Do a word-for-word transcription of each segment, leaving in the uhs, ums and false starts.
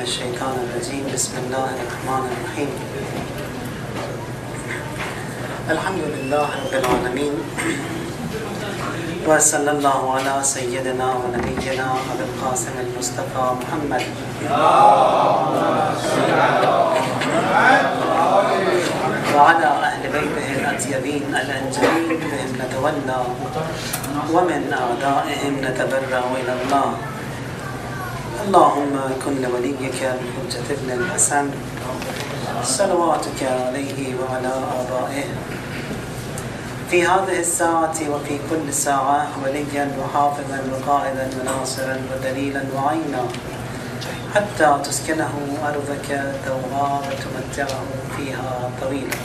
الشيطان الرجيم بسم الله الرحمن الرحيم الحمد لله رب العالمين وصلى الله على سيدنا ونبينا أبي القاسم المصطفى محمد وعلى أهل بيته الأطيبين الأنجلين بهم نتولى ومن أعدائهم نتبرأ إلى الله. اللهم كن لوليك الحجة ابن الحسن صلواتك عليه وعلى آبائه في هذه الساعة وفي كل ساعة وليا وحافظا وقائدا وناصرا ودليلا وعينا حتى تسكنه أرضك توبا وتمتعه فيها طويلا.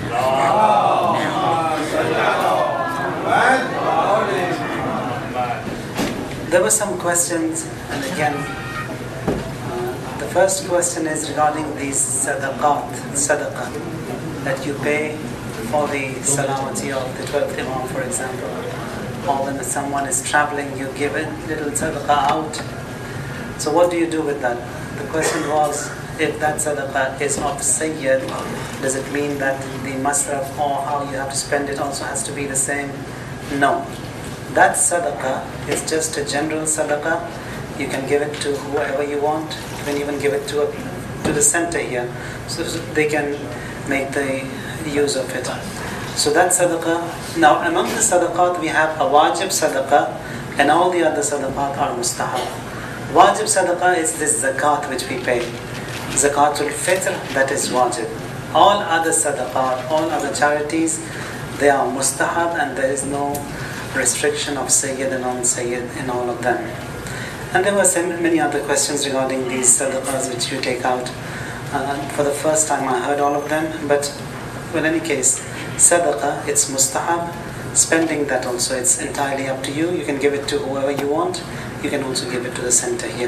There were some questions, and again, uh, the first question is regarding these sadaqat, sadaqah, that you pay for the salamati of the twelfth Imam, for example, or when someone is traveling, you give a little sadaqah out. So what do you do with that? The question was, if that sadaqah is of Sayyid, does it mean that the masraf or how you have to spend it also has to be the same? No. That sadaqah is just a general sadaqah. You can give it to whoever you want. You can even give it to a, to the center here, so they can make the use of it. So that sadaqah. Now among the sadaqat we have a wajib sadaqah, and all the other sadaqat are mustahab. Wajib sadaqah is this zakat which we pay. Zakatul fitr, that is wajib. All other sadaqat, all other charities, they are mustahab, and there is no restriction of Sayyid and non-Sayyid in all of them. And there were many other questions regarding these sadaqahs which you take out. Uh, for the first time I heard all of them, but in any case, sadaqah, it's mustahab. Spending that also, it's entirely up to you. You can give it to whoever you want. You can also give it to the center here.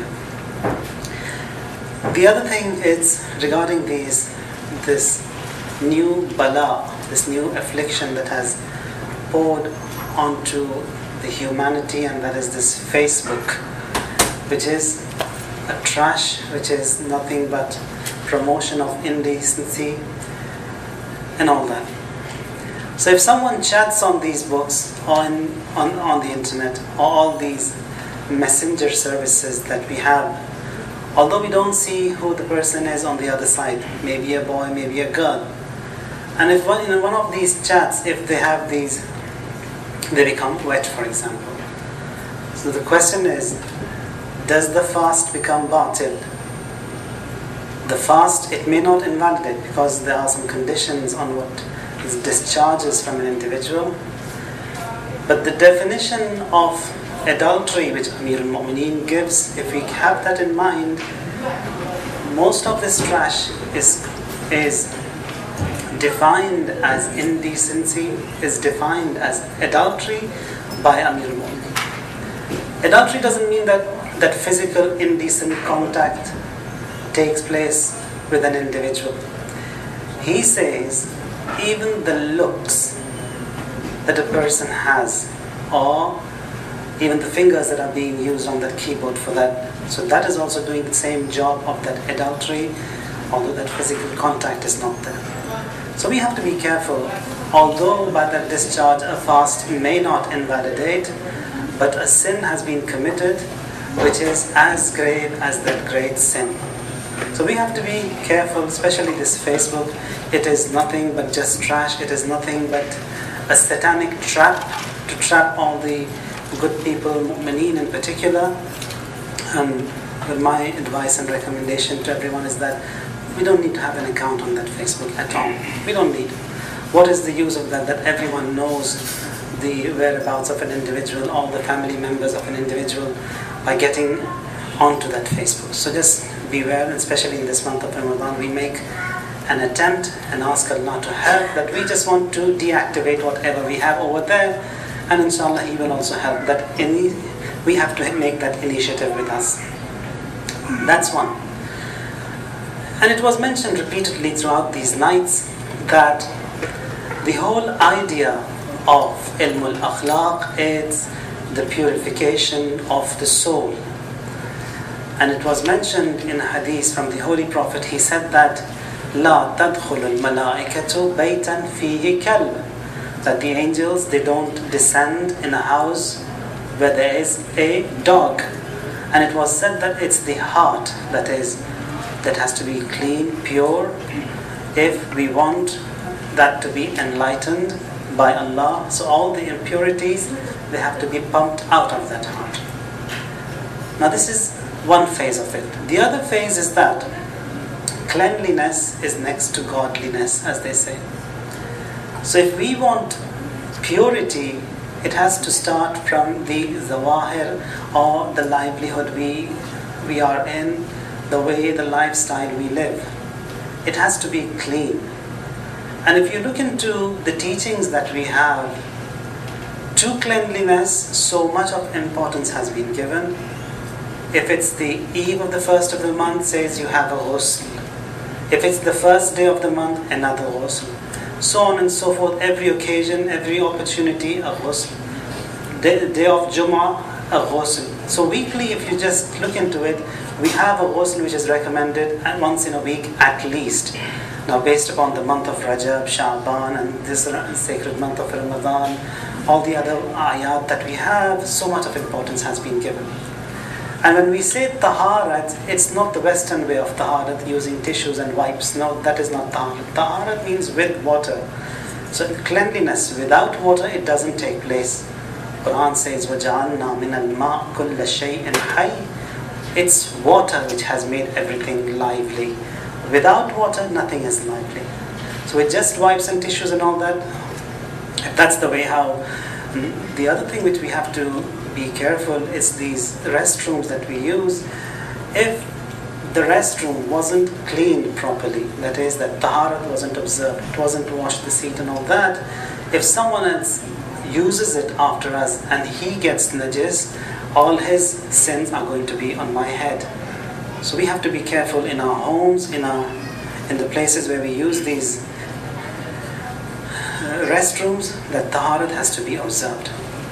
The other thing is regarding these, this new bala, this new affliction that has poured onto the humanity, and that is this Facebook, which is a trash, which is nothing but promotion of indecency and all that. So if someone chats on these books or in, on, on the internet, or all these messenger services that we have, although we don't see who the person is on the other side, maybe a boy, maybe a girl, and if one, in one of these chats, if they have these, they become wet, for example. So the question is, does the fast become batil? The fast, it may not invalidate, because there are some conditions on what is discharges from an individual. But the definition of adultery which Amir al-Mu'mineen gives, if we have that in mind, most of this trash is is defined as indecency, is defined as adultery by Amir al-Mu'mineen. Adultery doesn't mean that, that physical indecent contact takes place with an individual. He says even the looks that a person has, or even the fingers that are being used on that keyboard for that, so that is also doing the same job of that adultery, although that physical contact is not there. So we have to be careful. Although by that discharge a fast may not invalidate, but a sin has been committed which is as grave as that great sin. So we have to be careful, especially this Facebook. It is nothing but just trash. It is nothing but a satanic trap to trap all the good people, mu'mineen in particular. And my advice and recommendation to everyone is that we don't need to have an account on that Facebook at all. We don't need. What is the use of that? That everyone knows the whereabouts of an individual, all the family members of an individual, by getting onto that Facebook. So just beware, especially in this month of Ramadan, we make an attempt and ask Allah to help, that we just want to deactivate whatever we have over there, and inshallah He will also help. That any, we have to make that initiative with us. That's one. And it was mentioned repeatedly throughout these nights that the whole idea of ilmul akhlaq is the purification of the soul. And it was mentioned in a hadith from the Holy Prophet, he said that لا تدخل الملائكة بيتا فيه كلب, that the angels, they don't descend in a house where there is a dog. And it was said that it's the heart that is that has to be clean, pure, if we want that to be enlightened by Allah. So all the impurities, they have to be pumped out of that heart. Now this is one phase of it. The other phase is that cleanliness is next to godliness, as they say. So if we want purity, it has to start from the zawahir, or the livelihood we, we are in, the way, the lifestyle we live. It has to be clean. And if you look into the teachings that we have, to cleanliness, so much of importance has been given. If it's the eve of the first of the month, says you have a ghusl. If it's the first day of the month, another ghusl. So on and so forth, every occasion, every opportunity, a ghusl. Day, day of Jummah, a ghusl. So weekly, if you just look into it, we have a ghusl which is recommended once in a week at least. Now based upon the month of Rajab, Sha'ban, and this sacred month of Ramadan, all the other ayat that we have, so much of importance has been given. And when we say taharat, it's not the Western way of taharat, using tissues and wipes. No, that is not taharat. Taharat means with water. So cleanliness without water, it doesn't take place. Quran says, وَجَعَلْنَا مِنَ الْمَاءِ كُلَّ شَيْءٍ حَيٍّ. It's water which has made everything lively. Without water, nothing is lively. So with just wipes and tissues and all that, if that's the way how... The other thing which we have to be careful is these restrooms that we use. If the restroom wasn't cleaned properly, that is, that taharat wasn't observed, it wasn't washed the seat and all that, if someone else uses it after us and he gets najis, all his sins are going to be on my head. So we have to be careful in our homes, in our in the places where we use these uh, restrooms, that taharat has to be observed.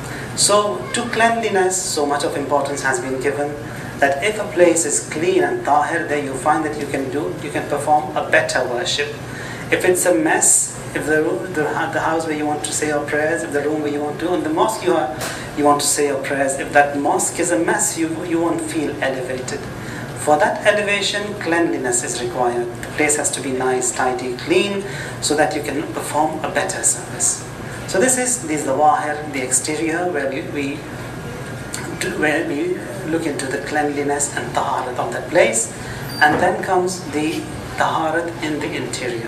So to cleanliness, so much of importance has been given, that if a place is clean and tahir, there you find that you can do, you can perform a better worship. If it's a mess, if the, the the house where you want to say your prayers, if the room where you want to, in the mosque you are, you want to say your prayers, if that mosque is a mess, you you won't feel elevated. For that elevation, cleanliness is required. The place has to be nice, tidy, clean, so that you can perform a better service. So this is the zawahir, the exterior, where we, we do, where we look into the cleanliness and taharat of that place, and then comes the taharat in the interior.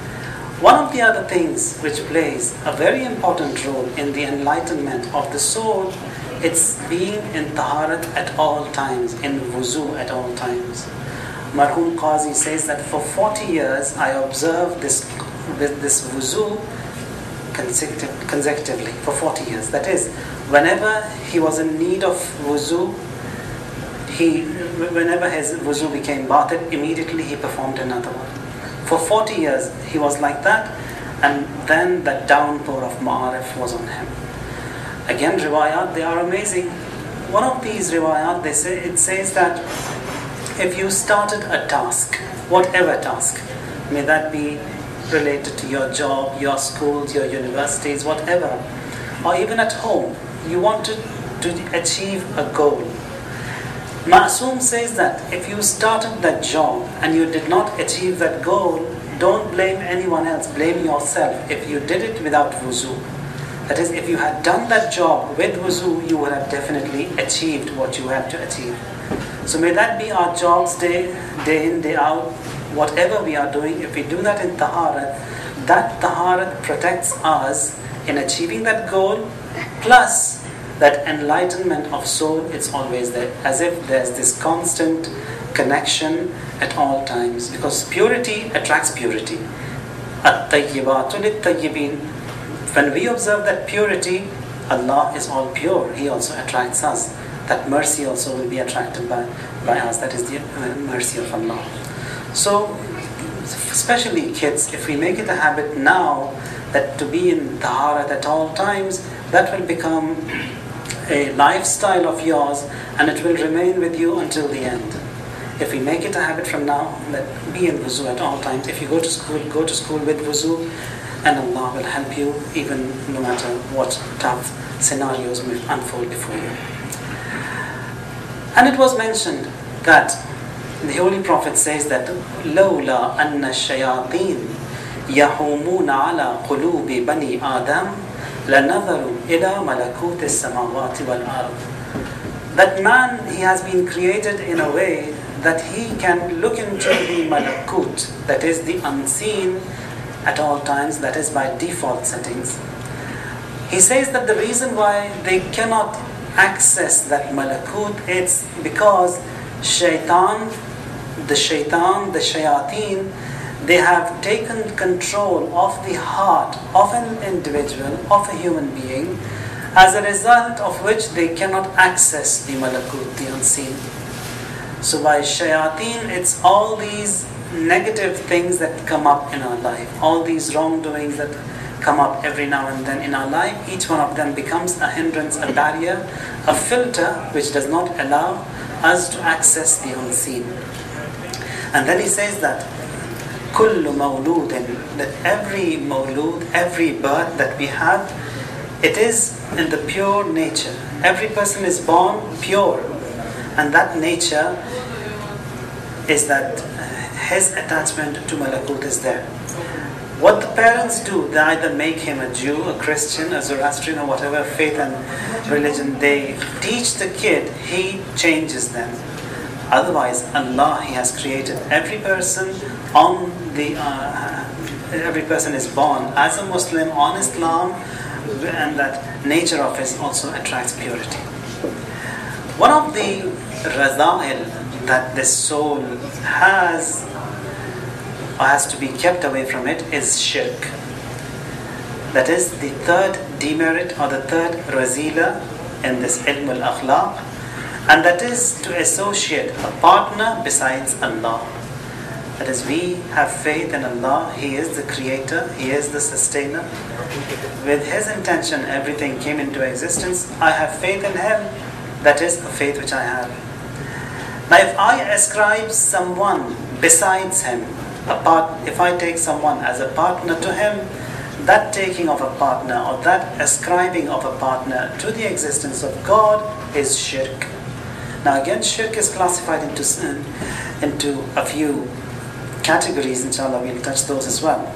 One of the other things which plays a very important role in the enlightenment of the soul, it's being in taharat at all times, in wuzu at all times. Marhum Qazi says that for forty years I observed this, this wuzu consecutive, consecutively, for forty years. That is, whenever he was in need of wuzu, he, whenever his wuzu became batil, immediately he performed another one. For forty years he was like that, and then the downpour of ma'arif was on him. Again, riwayat, they are amazing. One of these riwayat, they say, it says that if you started a task, whatever task, may that be related to your job, your schools, your universities, whatever, or even at home, you wanted to achieve a goal. Ma'soom says that if you started that job and you did not achieve that goal, don't blame anyone else, blame yourself if you did it without wuzu. That is, if you had done that job with wuzu, you would have definitely achieved what you had to achieve. So may that be our jobs day, day in, day out, whatever we are doing. If we do that in taharat, that taharat protects us in achieving that goal, plus that enlightenment of soul, it's always there, as if there's this constant connection at all times, because purity attracts purity. At-tayyibatu lit-tayyibin. When we observe that purity, Allah is all pure, He also attracts us. That mercy also will be attracted by, by us. That is the mercy of Allah. So, especially kids, if we make it a habit now that to be in taharat at all times, that will become a lifestyle of yours, and it will remain with you until the end. If we make it a habit from now, let be in wuzu at all times. If you go to school, go to school with wuzu, and Allah will help you even no matter what tough scenarios may unfold before you. And it was mentioned that the Holy Prophet says that لولا أن الشياطين يحومون على قلوب بني آدم لنظروا إلى ملكوت السماوات والأرض. That man, he has been created in a way that he can look into the malakut, that is the unseen at all times, that is by default settings. He says that the reason why they cannot access that malakut, it's because shaitan, the shaitan, the shayateen, they have taken control of the heart of an individual, of a human being, as a result of which they cannot access the malakut, the unseen. So by shayateen, it's all these negative things that come up in our life, all these wrongdoings that come up every now and then in our life. Each one of them becomes a hindrance, a barrier, a filter which does not allow us to access the unseen. And then he says that كل مولود, that every mawlud, every birth that we have, it is in the pure nature. Every person is born pure, and that nature is that his attachment to malakut is there. What the parents do, they either make him a Jew, a Christian, a Zoroastrian, or whatever faith and religion they teach the kid, he changes them. Otherwise, Allah, He has created every person on the, uh, every person is born as a Muslim on Islam, and that nature of it also attracts purity. One of the raza'il that the soul has, or has to be kept away from it, is shirk. That is the third demerit or the third razila in this ilm al-akhlaq, and that is to associate a partner besides Allah. That is, we have faith in Allah, He is the creator, He is the sustainer. With His intention everything came into existence. I have faith in Him, that is a faith which I have. Now if I ascribe someone besides Him, a part, if I take someone as a partner to Him, that taking of a partner or that ascribing of a partner to the existence of God is shirk. Now again, shirk is classified into, into a few categories. Inshallah, we'll touch those as well.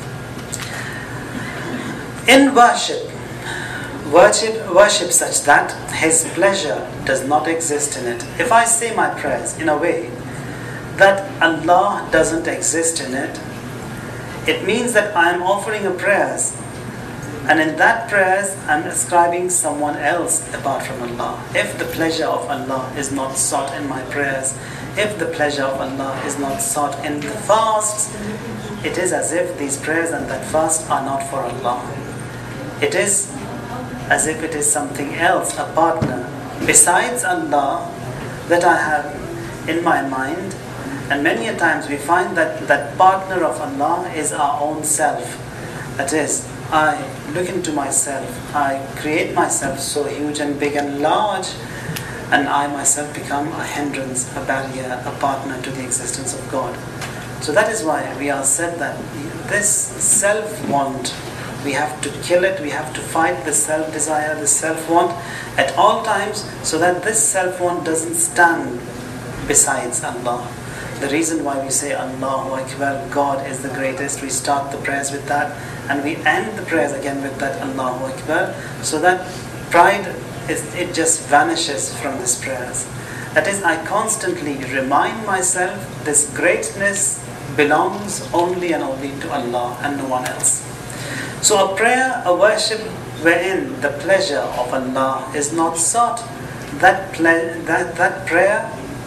In worship, worship, worship such that His pleasure does not exist in it. If I say my prayers in a way that Allah doesn't exist in it, it means that I am offering a prayers, and in that prayers I am ascribing someone else apart from Allah. If the pleasure of Allah is not sought in my prayers, if the pleasure of Allah is not sought in the fasts, it is as if these prayers and that fast are not for Allah. It is as if it is something else, a partner besides Allah that I have in my mind. And many a times we find that that partner of Allah is our own self. That is, I look into myself, I create myself so huge and big and large, and I myself become a hindrance, a barrier, a partner to the existence of God. So that is why we are said that this self-want, we have to kill it, we have to fight the self-desire, the self-want at all times, so that this self-want doesn't stand besides Allah. The reason why we say Allahu Akbar, God is the greatest, we start the prayers with that, and we end the prayers again with that Allahu Akbar, so that pride, is, it just vanishes from these prayers. That is, I constantly remind myself this greatness belongs only and only to Allah and no one else. So a prayer, a worship wherein the pleasure of Allah is not sought, that, ple- that, that prayer,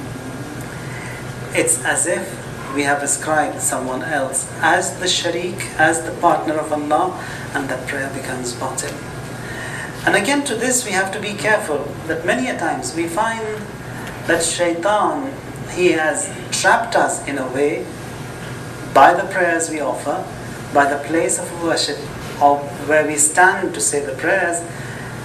it's as if we have ascribed someone else as the sharik, as the partner of Allah, and that prayer becomes batil. And again, to this we have to be careful, that many a times we find that shaitan, he has trapped us in a way by the prayers we offer, by the place of worship, or where we stand to say the prayers,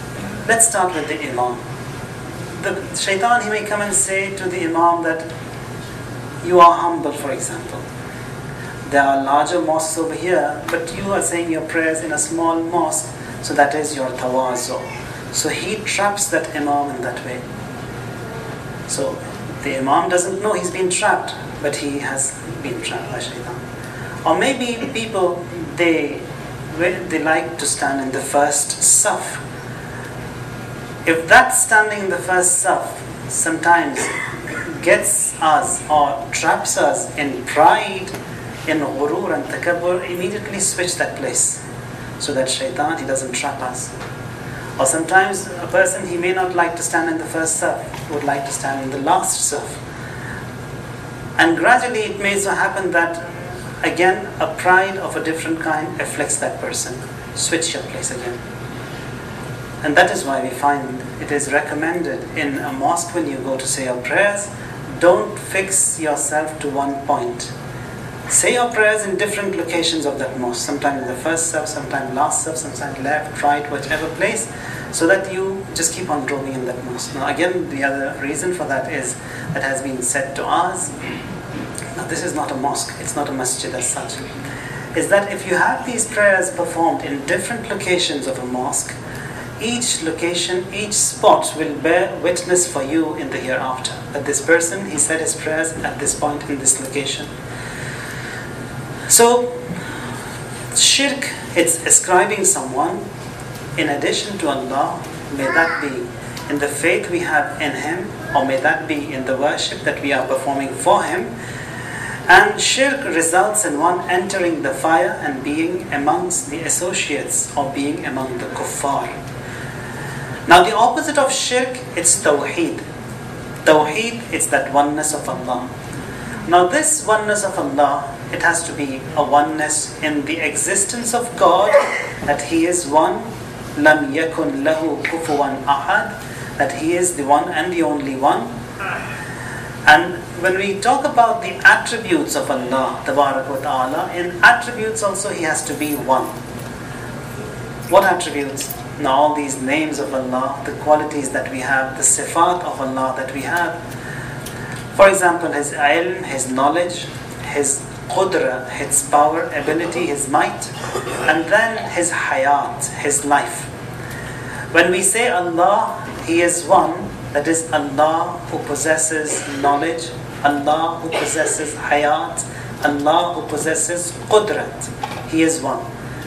Let's start with the Imam. The shaitan, he may come and say to the Imam that you are humble, for example. There are larger mosques over here, but you are saying your prayers in a small mosque, so that is your tawazu. So he traps that Imam in that way. So the Imam doesn't know he's been trapped, but he has been trapped by shaitan. Or maybe people, they they like to stand in the first saf. If that standing in the first saf sometimes gets us or traps us in pride, in ghurur and takabbur, immediately switch that place, so that shaitan, he doesn't trap us. Or sometimes a person, he may not like to stand in the first saf, would like to stand in the last saf. And gradually it may so happen that again a pride of a different kind afflicts that person. Switch your place again. And that is why we find it is recommended in a mosque, when you go to say your prayers, don't fix yourself to one point. Say your prayers in different locations of that mosque. Sometimes in the first saf, sometimes last saf, sometimes left, right, whichever place, so that you just keep on roaming in that mosque. Now again, the other reason for that is, that has been said to us, now this is not a mosque, it's not a masjid as such, is that if you have these prayers performed in different locations of a mosque, each location, each spot will bear witness for you in the hereafter, that this person, he said his prayers at this point in this location. So, shirk, it's ascribing someone in addition to Allah, may that be in the faith we have in Him, or may that be in the worship that we are performing for Him. And shirk results in one entering the fire and being amongst the associates, or being among the kuffar. Now the opposite of shirk, it's tawheed. Tawheed, it's that oneness of Allah. Now this oneness of Allah, it has to be a oneness in the existence of God, that He is one, lam yakun lahu kufuwan ahad, that He is the one and the only one. And when we talk about the attributes of Allah, Tabarak wa Ta'ala, in attributes also He has to be one. What attributes? Now all these names of Allah, the qualities that we have, the sifat of Allah that we have. For example, His ilm, His knowledge, His qudra, His power, ability, His might, and then His hayat, His life. When we say Allah, He is one, that is Allah who possesses knowledge, Allah who possesses hayat, Allah who possesses qudrat. He is one.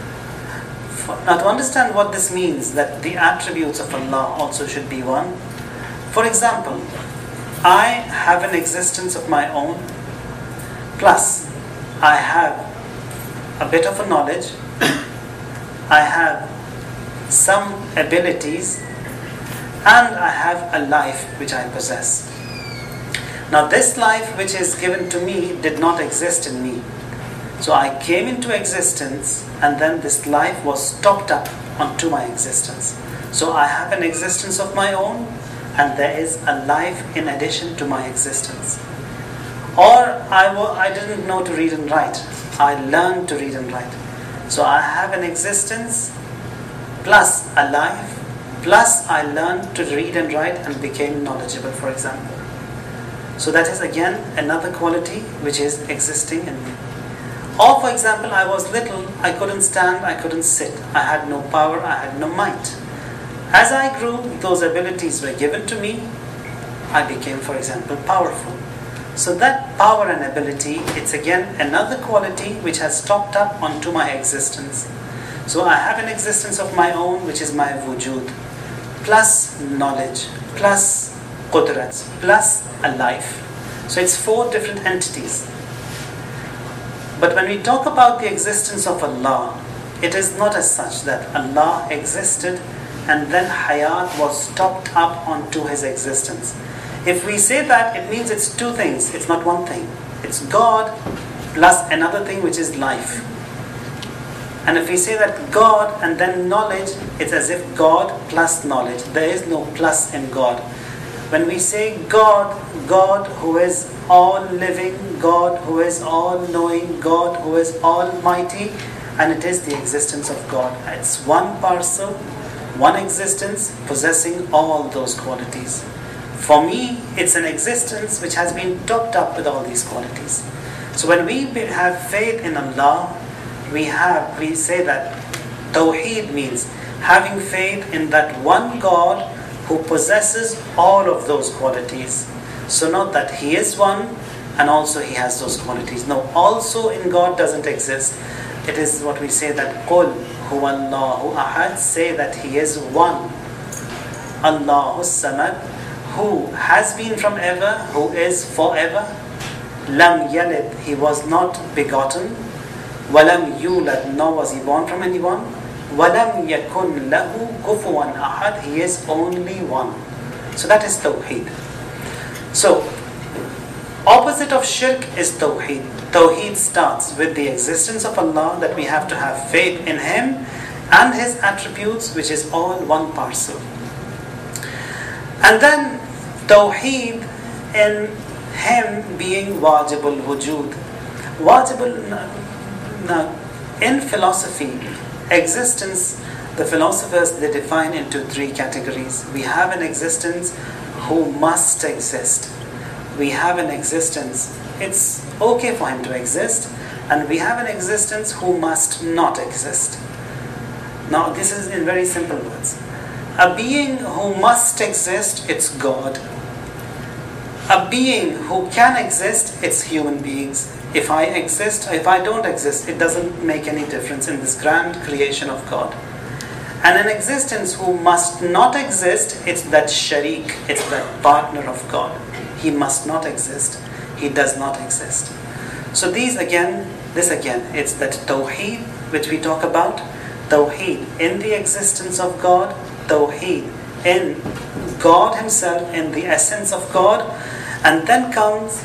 Now to understand what this means, that the attributes of Allah also should be one. For example, I have an existence of my own, plus I have a bit of a knowledge, I have some abilities, and I have a life which I possess. Now this life which is given to me did not exist in me. So I came into existence, and then this life was topped up onto my existence. So I have an existence of my own, and there is a life in addition to my existence. Or I, w- I didn't know to read and write. I learned to read and write. So I have an existence, plus a life, plus I learned to read and write and became knowledgeable, for example. So that is again another quality which is existing in me. Or for example, I was little, I couldn't stand, I couldn't sit, I had no power, I had no might. As I grew, those abilities were given to me, I became, for example, powerful. So that power and ability, it's again another quality which has topped up onto my existence. So I have an existence of my own, which is my wujud, plus knowledge, plus qudrat, plus a life. So it's four different entities. But when we talk about the existence of Allah, it is not as such that Allah existed and then hayat was topped up onto His existence. If we say that, it means it's two things, it's not one thing. It's God plus another thing which is life. And if we say that God and then knowledge, it's as if God plus knowledge. There is no plus in God. When we say God, God who is all living, God who is all knowing, God who is almighty, and it is the existence of God. It's one parcel one existence possessing all those qualities. For me, it's an existence which has been topped up with all these qualities. So when we have faith in Allah, we have we say that Tawheed means having faith in that one God who possesses all of those qualities. So not that He is one and also He has those qualities. No, also in God doesn't exist. It is what we say that Qul huwallahu ahad, say that He is one. Allahu samad, who has been from ever, who is forever. Lam yalid, He was not begotten. Walam yulad, nor was He born from anyone. Walam yakun lahu kufuwan ahad, He is only one. So that is Tawheed. So, opposite of shirk is Tawheed. Tawheed starts with the existence of Allah, that we have to have faith in Him and His attributes, which is all one parcel. And then Tawheed in Him being wajibul wujud. Wajibul, now in philosophy, existence, the philosophers, they define into three categories. We have an existence who must exist. We have an existence, it's okay for him to exist, and we have an existence who must not exist. Now this is in very simple words. A being who must exist, it's God. A being who can exist, it's human beings. If I exist, if I don't exist, it doesn't make any difference in this grand creation of God. And an existence who must not exist, it's that sharik, it's that partner of God. He must not exist. He does not exist. So these again, this again, it's that Tawheed which we talk about. Tawheed in the existence of God. Tawheed in God Himself, in the essence of God. And then comes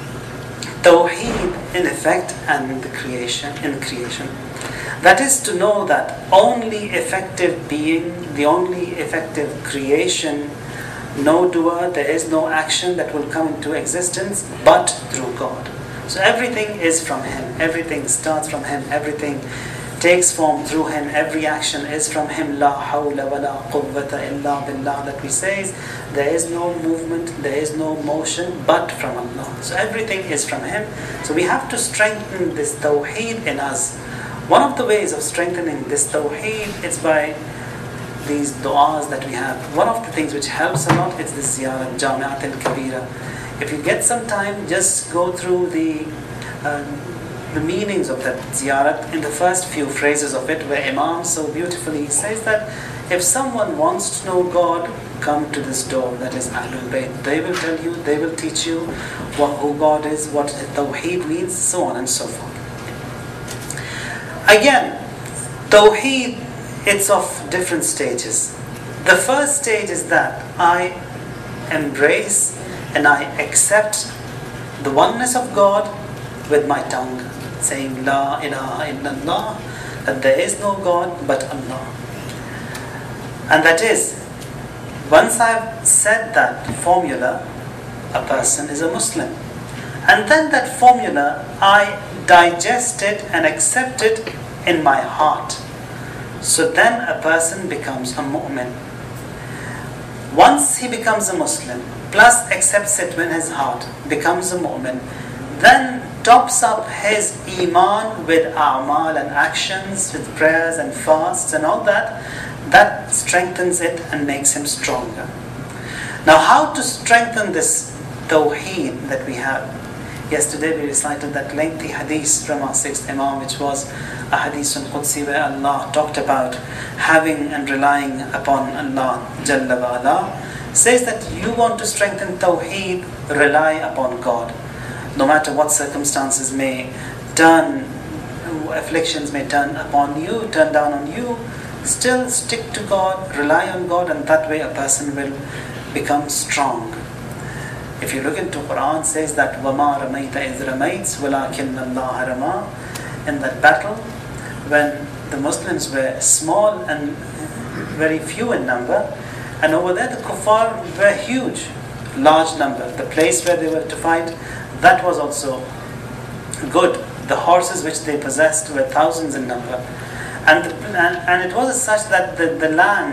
Tawheed in effect and in the creation, in creation. That is to know that only effective being, the only effective creation, no doer, there is no action that will come into existence but through God. So everything is from Him, everything starts from Him, everything takes form through Him, every action is from Him. La hawla wa la quwwata illa billah, that we say, there is no movement, there is no motion but from Allah. So everything is from Him. So we have to strengthen this Tawheed in us. One of the ways of strengthening this Tawheed is by these du'as that we have. One of the things which helps a lot is this ziyarat, Jami'at al-Kabira. If you get some time, just go through the um, the meanings of that ziyarat in the first few phrases of it, where Imam so beautifully says that if someone wants to know God, come to this door, that is Ahlul Bayt. They will tell you, they will teach you what, who God is, what Tawheed means, so on and so forth. Again, Tawheed, it's of different stages. The first stage is that I embrace and I accept the oneness of God with my tongue, saying La ilaha illallah, that there is no God but Allah. And that is, once I've said that formula, a person is a Muslim. And then that formula, I digest it and accept it in my heart. So then a person becomes a mu'min. Once he becomes a Muslim, plus accepts it in his heart, becomes a mu'min, then tops up his iman with a'mal and actions, with prayers and fasts and all that, that strengthens it and makes him stronger. Now how to strengthen this tawheed that we have? Yesterday we recited that lengthy hadith from our sixth Imam, which was a hadith on Qudsi, where Allah talked about having and relying upon Allah Jalla wa Ala. Says that you want to strengthen tawheed, rely upon God. No matter what circumstances may turn, afflictions may turn upon you, turn down on you, still stick to God, rely on God, and that way a person will become strong. If you look into Quran, it says that وَمَا رَمَيْتَ إِذْ رَمَيْتَ وَلَكِنَّ اللَّهَ رَمَى. In that battle, when the Muslims were small and very few in number, and over there the kuffar were huge, large number. The place where they were to fight, that was also good. The horses which they possessed were thousands in number. And, and, and it was as such that the, the land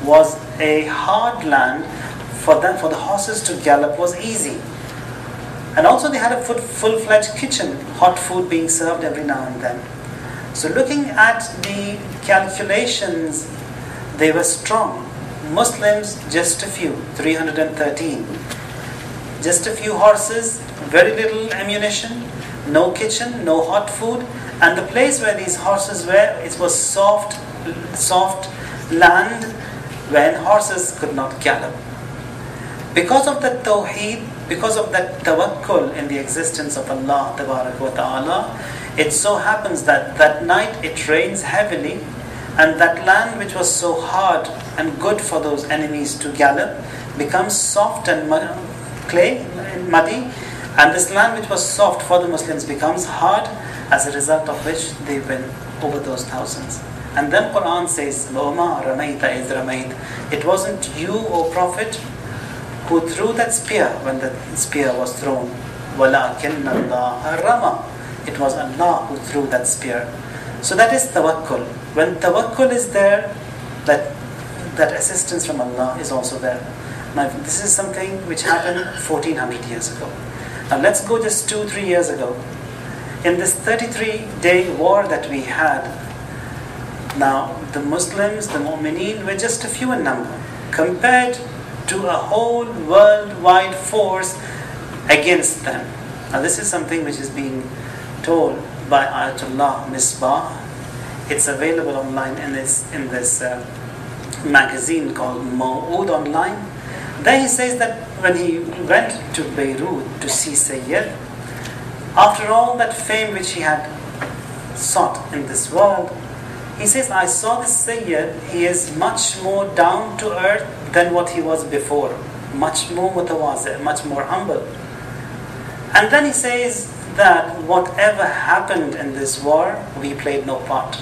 was a hard land. For them, for the horses to gallop was easy. And also they had a full-fledged kitchen, hot food being served every now and then. So looking at the calculations, they were strong. Muslims, just a few, three hundred thirteen. Just a few horses, very little ammunition, no kitchen, no hot food. And the place where these horses were, it was soft, soft land where horses could not gallop. Because of that tawheed, because of that tawakkul in the existence of Allah Tabarak wa Ta'ala, it so happens that that night it rains heavily, and that land which was so hard and good for those enemies to gallop becomes soft and mud, clay and muddy, and this land which was soft for the Muslims becomes hard, as a result of which they win over those thousands. And then Quran says, وَمَا رَمَيْتَ إِذْ رَمَيْتَ. It wasn't you, O Prophet, who threw that spear when the spear was thrown. وَلَكِنَّ اللَّهَ رَمَى. It was Allah who threw that spear. So that is tawakkul. When tawakkul is there, that that assistance from Allah is also there. Now this is something which happened fourteen hundred years ago. Now let's go just two, three years ago. In this thirty-three day war that we had, now the Muslims, the Mu'mineen, were just a few in number compared to a whole worldwide force against them. Now this is something which is being told by Ayatollah Misbah. It's available online in this in this uh, magazine called Maw'ud Online. There he says that when he went to Beirut to see Sayyid, after all that fame which he had sought in this world, he says, I saw this Sayyid, he is much more down to earth than what he was before, much more mutawazi, much more humble. And then he says that whatever happened in this war, we played no part.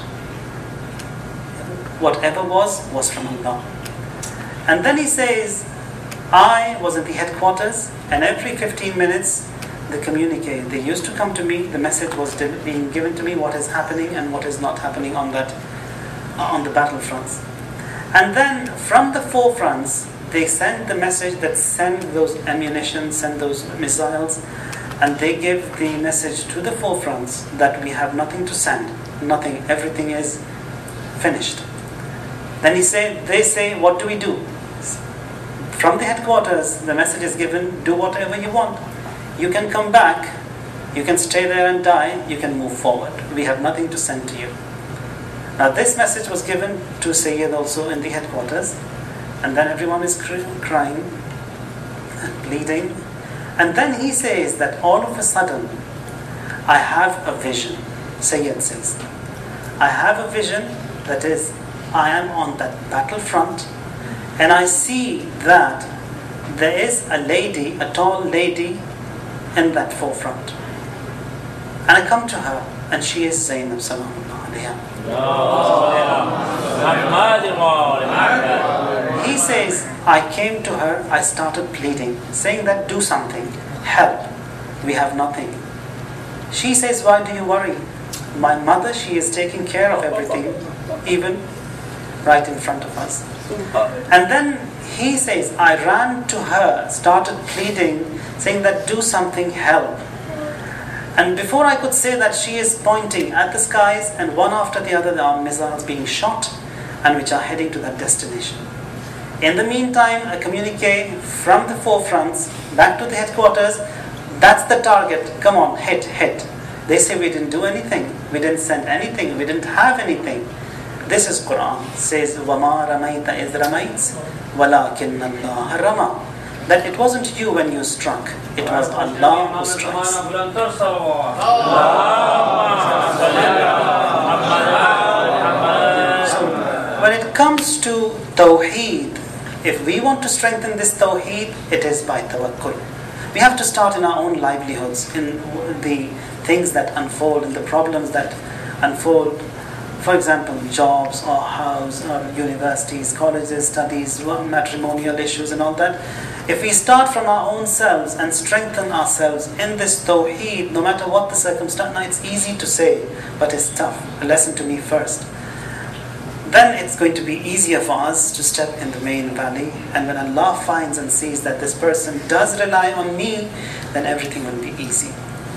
Whatever was, was from Allah. And then he says, I was at the headquarters, and every fifteen minutes, the communique, they used to come to me, the message was being given to me, what is happening and what is not happening on that, on the battlefronts. And then from the forefronts, they send the message that send those ammunition, send those missiles, and they give the message to the forefronts that we have nothing to send, nothing, everything is finished. Then he say, they say, what do we do? From the headquarters, the message is given, do whatever you want. You can come back, you can stay there and die, you can move forward. We have nothing to send to you. Now this message was given to Sayyid also in the headquarters, and then everyone is crying, bleeding. And then he says that all of a sudden, I have a vision. Sayyid says, I have a vision that is, I am on that battlefront, and I see that there is a lady, a tall lady, in that forefront. And I come to her, and she is Zainab Salamullah alayha. He says, I came to her, I started pleading, saying that do something, help, we have nothing. She says, why do you worry? My mother, she is taking care of everything, even right in front of us. And then he says, I ran to her, started pleading, saying that do something, help. And before I could say that, she is pointing at the skies, and one after the other there are missiles being shot and which are heading to that destination. In the meantime, a communique from the forefronts back to the headquarters, that's the target, come on, hit, hit. They say we didn't do anything, we didn't send anything, we didn't have anything. This is Quran, says وَمَا رَمَيْتَ إِذْ رَمَيْتَ وَلَكِنَّ اللَّهَ رَمَى. That it wasn't you when you struck, it was Allah who strikes. So when it comes to Tawheed, if we want to strengthen this Tawheed, it is by Tawakkul. We have to start in our own livelihoods, in the things that unfold, in the problems that unfold. For example, jobs or house or universities, colleges, studies, matrimonial issues and all that. If we start from our own selves and strengthen ourselves in this Tawheed, no matter what the circumstance, now it's easy to say, but it's tough. Listen to me first. then it's going to be easier for us to step in the main valley. And when Allah finds and sees that this person does rely on me, then everything will be easy.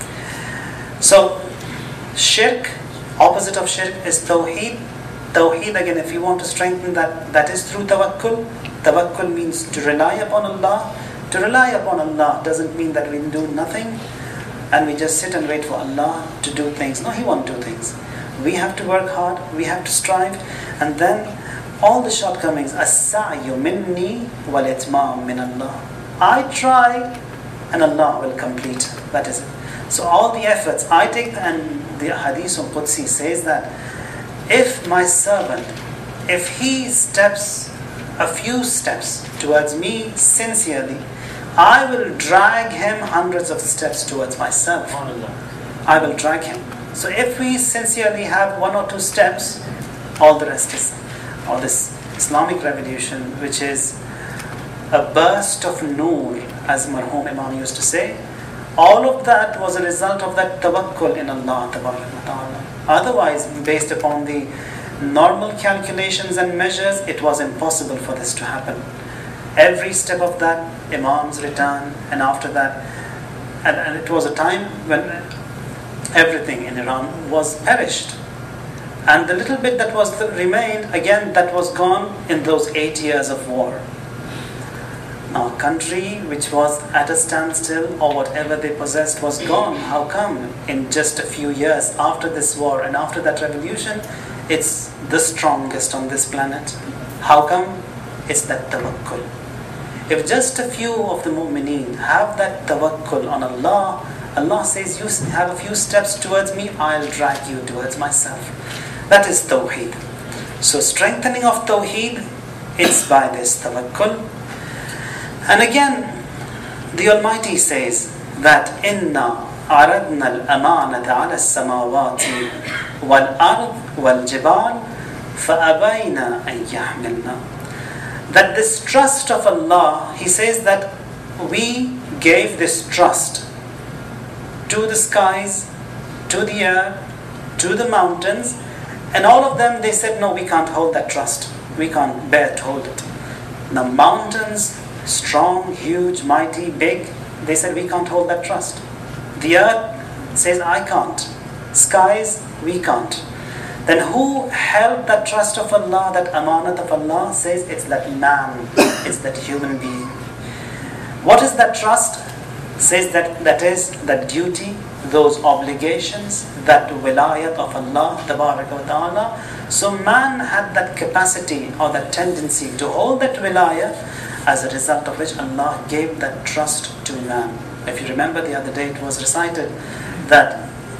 So, shirk, opposite of shirk is tawheed. Tawheed, again, if you want to strengthen that, that is through tawakkul. Tawakkul means to rely upon Allah. To rely upon Allah doesn't mean that we do nothing and we just sit and wait for Allah to do things. No, He won't do things. We have to work hard, we have to strive, and then all the shortcomings, as-sa'yu minni wal-itmam min Allah. I try and Allah will complete. That is it. So all the efforts I take, and the Hadith of Qudsi says that if my servant, if he steps a few steps towards me sincerely, I will drag him hundreds of steps towards myself. I will drag him. So if we sincerely have one or two steps, all the rest is, all this Islamic revolution, which is a burst of noor, as Marhum Imam used to say, all of that was a result of that tawakkul in Allah Ta'ala. Otherwise, based upon the normal calculations and measures, it was impossible for this to happen. Every step of that, Imams return, and after that, and, and it was a time when everything in Iran was perished. And the little bit that was remained, again, that was gone in those eight years of war. Now, a country which was at a standstill, or whatever they possessed was gone. How come in just a few years after this war and after that revolution, it's the strongest on this planet? How come? It's that tawakkul. If just a few of the mu'mineen have that tawakkul on Allah, Allah says, you have a few steps towards me, I'll drag you towards myself. That is tawheed. So strengthening of tawheed, it's by this tawakkul. And again, the Almighty says that Inna aradna al-amanata ala as-samawati wal-ard wal-jibal fa-abayna an yahmilna. That this trust of Allah, He says that we gave this trust to the skies, to the air, to the mountains, and all of them, they said, no, we can't hold that trust. We can't bear to hold it. Now mountains, strong, huge, mighty, big, they said, we can't hold that trust. The earth says, I can't. Skies, we can't. Then who held that trust of Allah, that amanat of Allah? Says it's that man, it's that human being. What is that trust? Says that that is that duty, those obligations, that wilayat of Allah Tabaraka wa Ta'ala. So man had that capacity or that tendency to hold that wilayah, as a result of which Allah gave that trust to man. If you remember the other day, it was recited that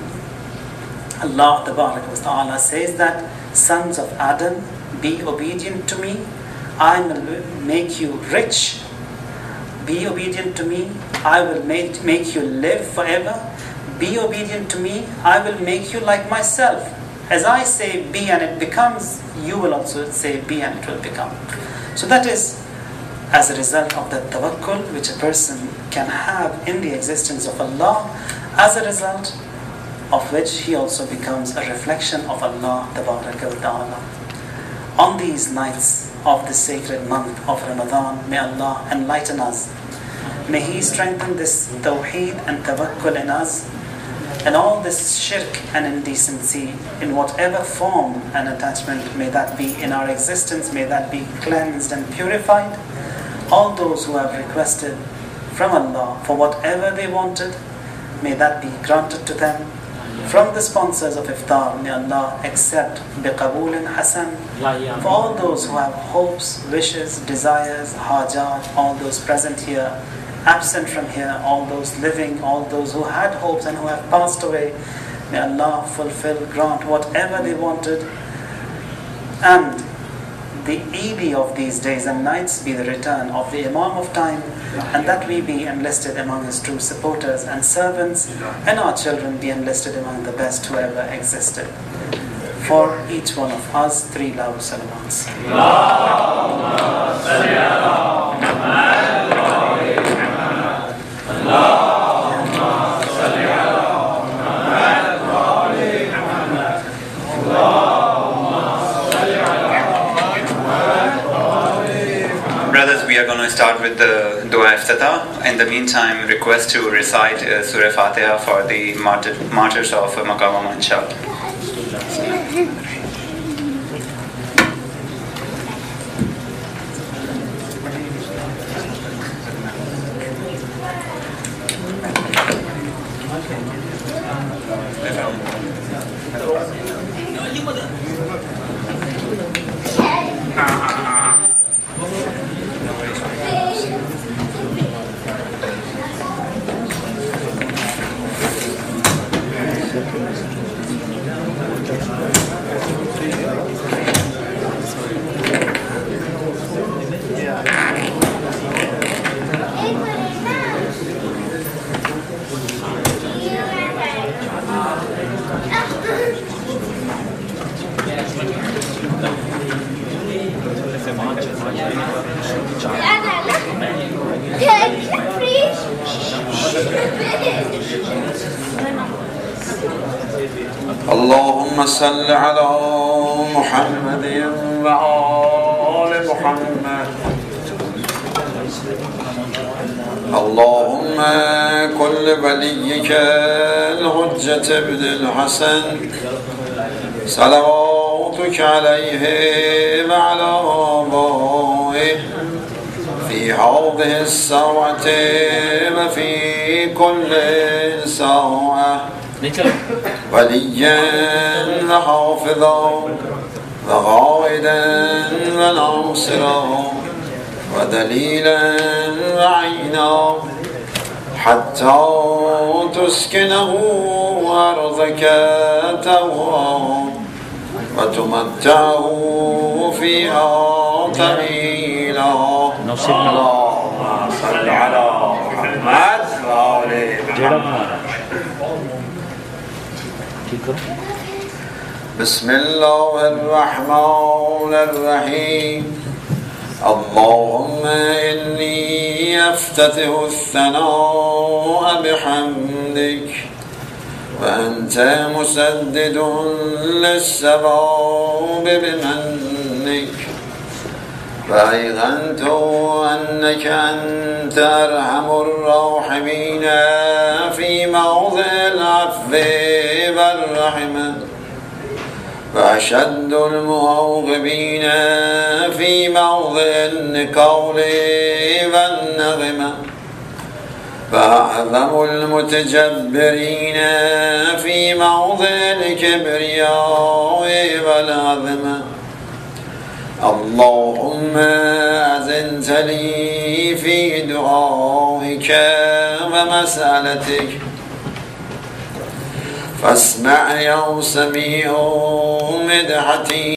Allah Tabaraka wa Ta'ala says that, sons of Adam, be obedient to me, I will make you rich. Be obedient to me, I will make, make you live forever. Be obedient to me, I will make you like myself. As I say be and it becomes, you will also say be and it will become. So that is as a result of that tawakkul which a person can have in the existence of Allah, as a result of which he also becomes a reflection of Allah Tabaraka wa Ta'ala. On these nights of the sacred month of Ramadan, may Allah enlighten us. May He strengthen this tawheed and tawakkul in us, and all this shirk and indecency in whatever form and attachment may that be in our existence, may that be cleansed and purified. All those who have requested from Allah for whatever they wanted, may that be granted to them. From the sponsors of Iftar, may Allah accept biqabulin hasan. For all those who have hopes, wishes, desires, hajat, all those present here, absent from here, all those living, all those who had hopes and who have passed away, may Allah fulfill, grant whatever they wanted. And the Eid of these days and nights be the return of the Imam of time, and that we be enlisted among his true supporters and servants, and our children be enlisted among the best who ever existed. For each one of us, three loud salawats. we are going to start with the Dua Iftitah. In the meantime, request to recite uh, Surah Fatiha for the martyr, martyrs of uh, Maqam Aman, inshallah. اللهم صل على محمد وآل محمد. اللهم كل وليك الحجة ابن الحسن صلواتك عليه وعلى آبائه في هذه الساعة وفي كل ساعة وليا وحافظا وقائدا وناصرا ودليلا وعينا حتى تسكنه أرضك طوعا وتمتعه فيها طويلا. اللهم صل على محمد وآل محمد. بسم الله الرحمن الرحيم. اللهم إني أفتتح الثناء بحمدك وأنت مسدد للصواب بمنك وأيقنت أنك أنت أرحم الراحمين في موضع العفو والرحمة وأشد المعوقبين في موضع النقول والنغمة وأعظم المتجبرين في موضع الكبرياء والعظمة. اللهم أذنت لي في دعائك ومسألتك فاسمع يا سميع مدحتي.